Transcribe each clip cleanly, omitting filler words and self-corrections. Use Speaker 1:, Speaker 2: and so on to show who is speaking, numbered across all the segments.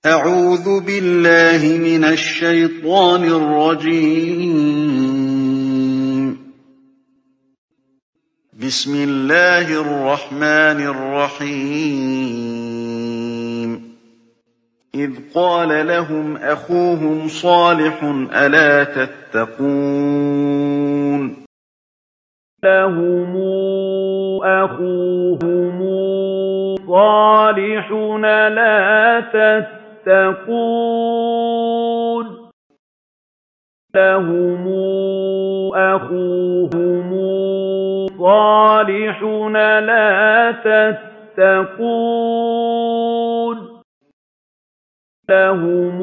Speaker 1: أعوذ بالله من الشيطان الرجيم. بسم الله الرحمن الرحيم. إذ قال لهم أخوهم صالح ألا تتقون
Speaker 2: لهم أخوهم صالح لا تتقون لهم أخوهم صالح لا تتقون لهم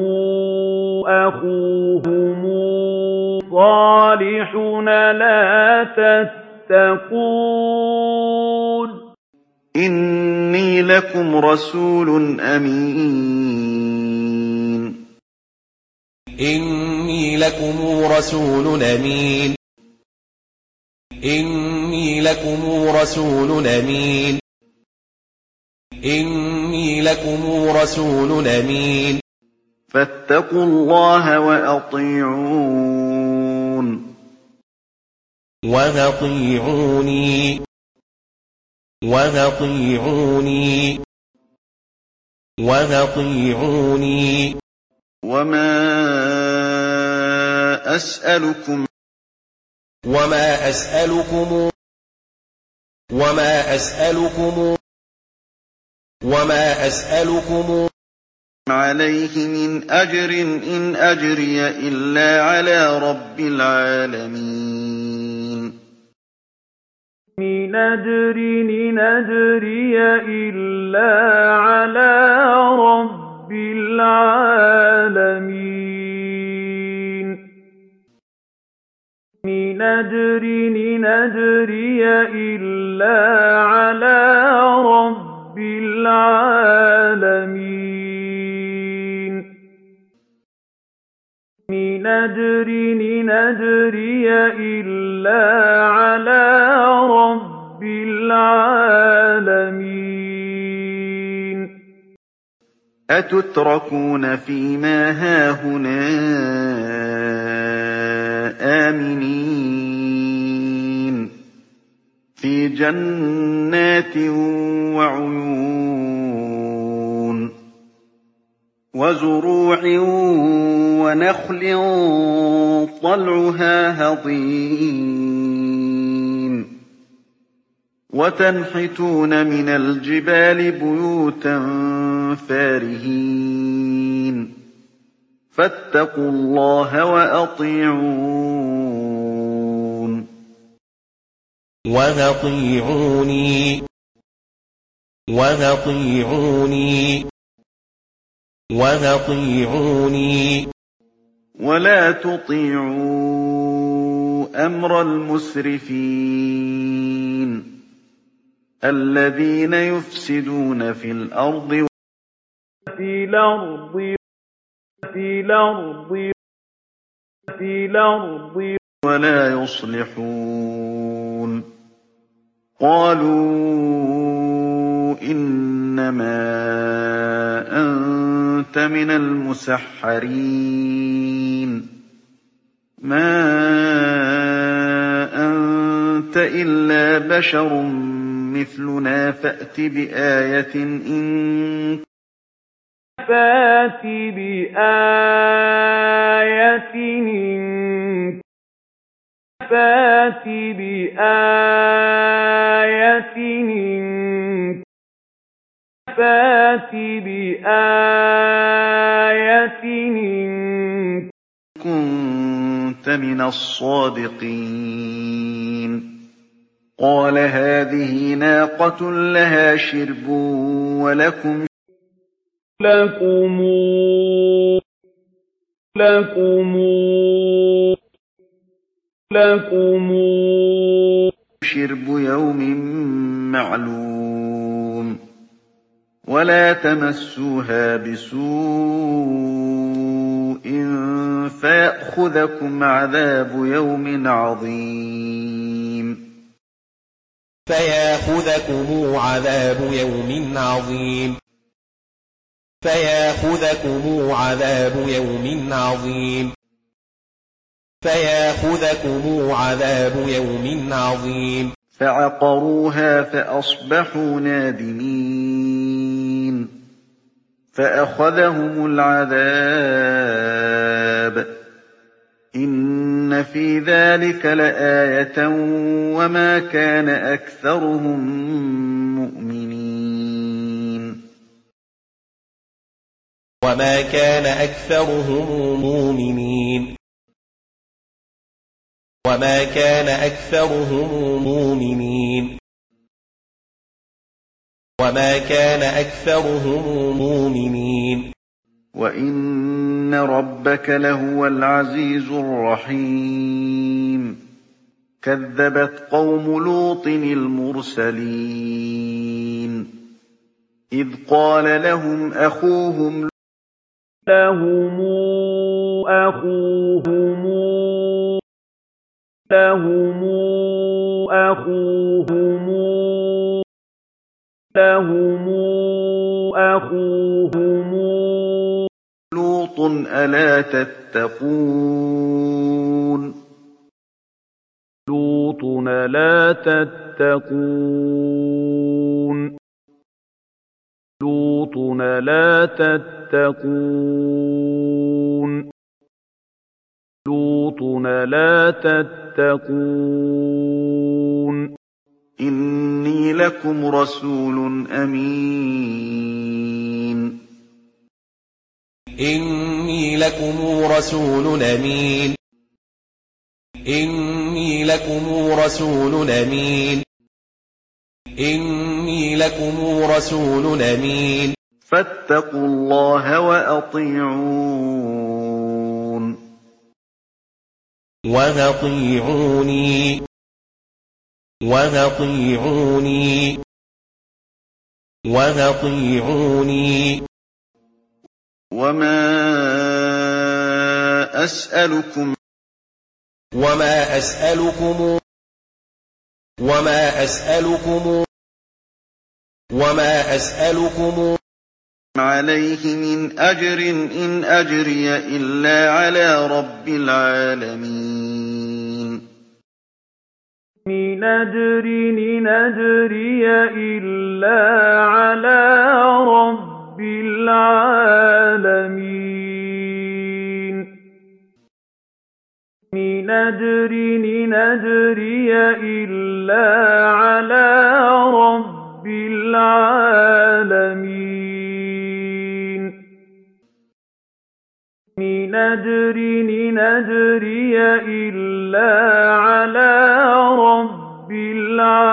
Speaker 2: أخوهم صالح لا تتقون
Speaker 1: إني لكم رسول أمين.
Speaker 3: إني لكم رسول أمين. إني لكم رسول أمين. إني لكم رسول أمين.
Speaker 1: فاتقوا الله وأطيعون
Speaker 3: وأطيعوني وأطيعوني وأطيعوني
Speaker 1: وما أسألكم عليه من أجر إن أجري إلا على رب العالمين.
Speaker 2: من أجر إن أجري إلا على رب العالمين. من أجر إن أجري إلا على رب العالمين. من أجر إن أجري إلا على رب العالمين.
Speaker 1: أتتركون فيما هاهنا آمنين في جنات وعيون وزروع ونخل طلعها هضيم وتنحتون من الجبال بيوتا فارهين فاتقوا الله وأطيعون
Speaker 3: وأطيعوني وأطيعوني وأطيعوني
Speaker 1: ولا تطيعوا أمر المسرفين الذين يفسدون في الأرض ولا يصلحون. قالوا إنما أنت من المسحرين ما أنت إلا بشر مثلنا فأت بآية إن كنت من الصادقين. قال هذه ناقة لها شرب ولكم شرب يوم معلوم ولا تمسوها بسوء فيأخذكم عذاب يوم عظيم.
Speaker 3: فياخذكم عذاب يوم عظيم فياخذكم عذاب يوم عظيم
Speaker 1: فعقروها فأصبحوا نادمين فأخذهم العذاب إن في ذلك لآية وما كان أكثرهم مؤمنين
Speaker 3: وما كان أكثرهم مؤمنين وما كان أكثرهم مؤمنين وما كان أكثرهم مؤمنين
Speaker 1: وإن ربك لهو العزيز الرحيم كذبت قوم لوط المرسلين إذ قال لهم أخوهم
Speaker 2: لهم أخوهم
Speaker 1: لوط ألا تتقون
Speaker 2: لوط ألا تتقون لوط ألا تتقون لوط ألا تتقون
Speaker 1: إني لكم رسول أمين
Speaker 3: إني لكم رسول أمين إني لكم رسول أمين إني لكم رسول أمين
Speaker 1: فاتقوا الله وأطيعون
Speaker 3: وأطيعوني وأطيعوني وأطيعوني
Speaker 1: وما أسألكم عليه من أجر إن أجري إلا على رب العالمين
Speaker 2: إن أجري إلا على رب العالمين إن أجري إلا على رب العالمين إن أجري إلا على رب العالمين